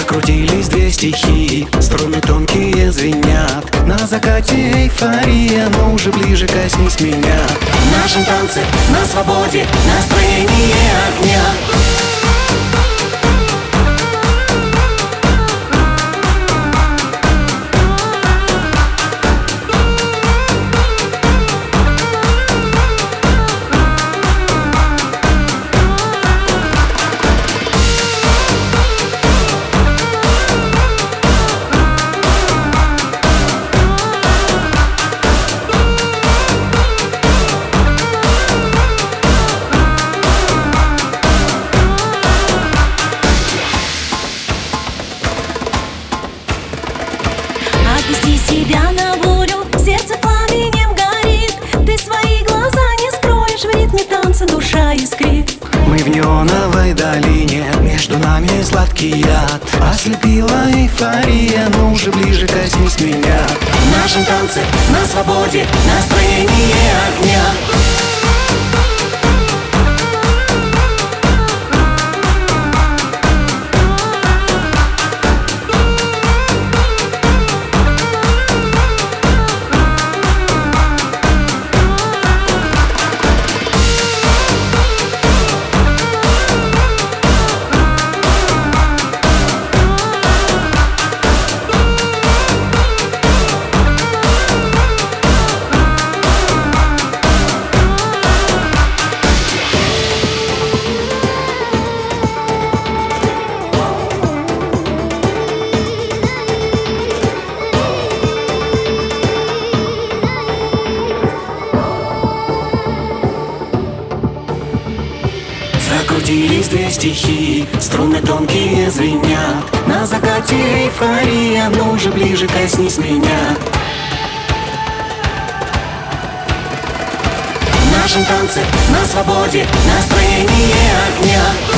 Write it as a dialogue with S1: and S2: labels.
S1: Закрутились две стихии, струны тонкие звенят. На закате эйфория, но уже ближе коснись меня. В нашем танце, на свободе, настроение огня.
S2: Отпусти себя на волю, сердце пламенем горит. Ты свои глаза не скроешь, в ритме танца душа искрит.
S1: Мы в неоновой долине, между нами сладкий яд. Ослепила эйфория, но уже ближе коснись меня. В нашем танце, на свободе, настроение огня. Закрутились две стихии, струны тонкие звенят. На закате эйфория, но уже ближе коснись меня. В нашем танце, на свободе, настроение огня.